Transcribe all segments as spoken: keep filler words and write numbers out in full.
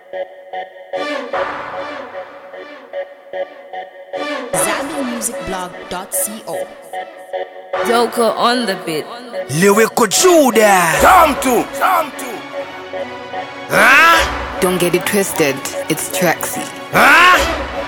Zambi Music Blog dot co. Joker on the beat. Lyrical Judas. Time to, time to. Huh? Don't get it twisted, it's Traxy. Huh?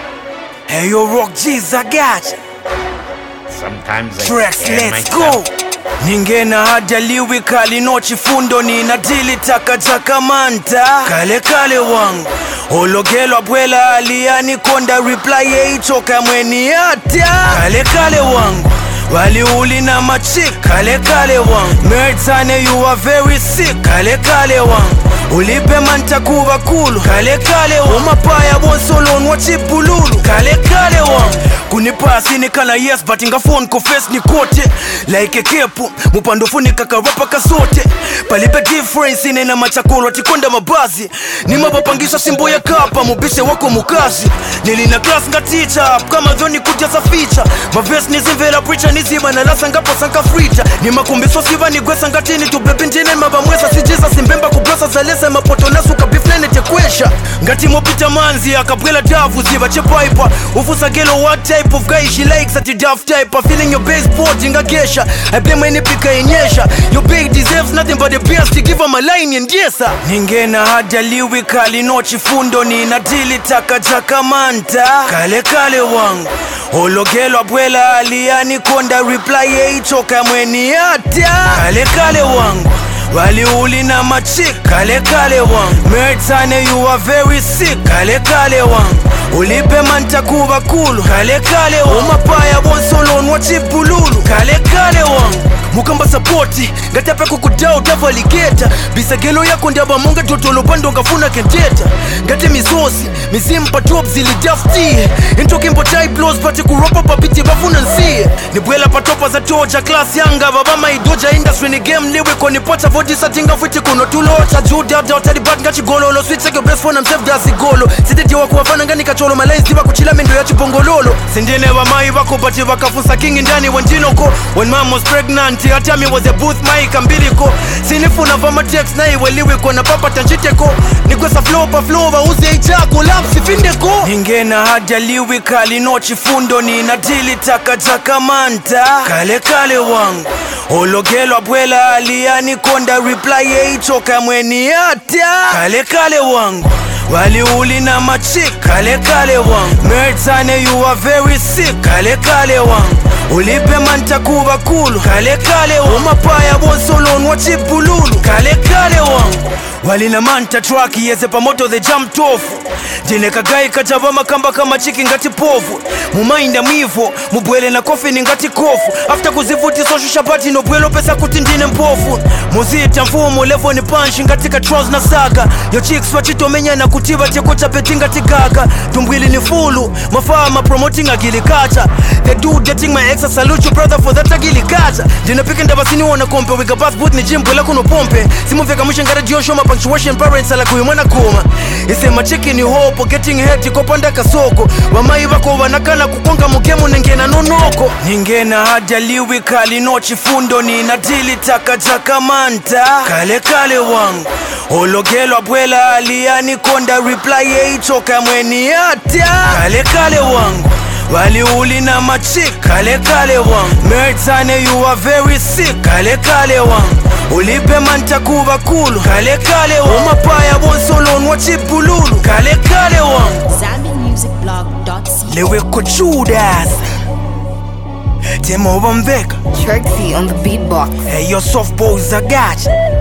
Hey, yo, Rock G's, I got you. Sometimes I Tracks, scare let's myself. go. Ningena hada lyrical no chifundo nina dili takataka manta kale kale wangu ologelwa bwela aliani konda reply eichoka mweni hata kale kale wangu waliuli na machik kale kale wangu Mertane you are very sick kale kale wangu ulipe manta kuwa kulu kale kale wangu umapaya bonsolon wachipululu kale kale wangu kunipasi nikana yes but inga phone confess ni kote like kepu mupandofu nikakarapa kasote palipe difference ine na machakolo tikonda mabazi ni mabapangisha simbo ya kapa mubishe wako mukazi nilina class nga teacher kama dhoni kujaza feature maves nizimvela preacher nizima na lasa ngapo sanka frita ni makumbiso siva ni gwesa ngatini tubebi njine mabamwesa sijiza simbemba kubrosa zalesa mapoto nasuka biflene tekwesha ngati mopita manzi akabwela davu ziva chepaipa ufusa gelo what type of guy she likes at the daft type of feeling your baseboard inga gesha I blame any pika inyesha your big deserves nothing but the best to give her my line and yesa ningena hada lyrical no chifundo nina dili takataka manta kale kale wangu ologelwa bwela aliani konda reply eichoka mweni hata kale kale wangu waliuli na machik kale kale wangu Mertane you are very sick kale kale wangu ulipe manta kuwa kulu kale kale wangu umapaya bonsolon wachipululu kale kale wangu mukamba sapoti ngatape kukudao tavaligeta bisagelo yako ndaba monga totolo bando ngafuna kenteta ngate misosi mizimpa top zili dafti intoki mpotai blows pati kuropa papiti bafuna nsie nibwela patopa za toja class yanga babama idoja industry ni game liwe koni pota vodi satinga fiti kuno tulocha juda dota di bad ngachi gololo switch your best phone himself dasi golo siteti wa kuwafana ngani kacholo malai ziba kuchila mendo ya chipongololo sindine wa mai wako pati wakafusa kingi ndani wanjinoko when mom was pregnant hata mi was a booth mic ambiliko sinifuna vama text na iwe liwiko na papa tanjiteko nikwesa flow pa flow wa uzi eichako lapsi findeko ningena hada lyrical no chifundo nina dili takataka manta kale kale wangu ologelwa bwela aliani konda reply eichoka mweni hata kale kale wangu waliuli na machik kale kale wangu Mertane you are very sick kale kale wangu ulipe manta kuwa kulu kale kale wangu umapaya bonsolon wachipululu kale kale wangu walina manta track yeze pamoto the jump tofu jine kagai kajava makamba kama chiki ngati povu mumainda mwivo mubwele na kofi ni ngati kofu after kuzivuti soshu shabati no bwelo pesa kutindine mpofu muzita mfumo levo ni punch ngati ka trolls na saga yo chicks wachitomenya na kutiba tekocha petinga tikaka tumbwili ni fulu mafama promoting agilikacha they do getting my ex salute you brother for that agilikacha jine pike ndabasini wana kompe wika bath boot ni jimbo la kuno pompe simu veka mshangara dio show punctuation parents ala kuyimwana kuma isema chiki ni hope getting head kopanda kasoko wamai wako wanakana kukonga mugemu nengena nonoko ningena hada lyrical no chifundo nina dili takataka manta kale kale wangu ologelwa bwela aliani konda reply eichoka mweni hata kale kale wangu waliuli na machik kale kale wangu Mertane you are very sick kale kale wangu ulipe manta kuwa kulu kale kale wangu umapaya bonsolon wachipululu kale kale wangu Zambi Music Blog dot co. Lyrical Judas Temo Bambeka Traxy on the beatbox. Hey yo soft boys I got you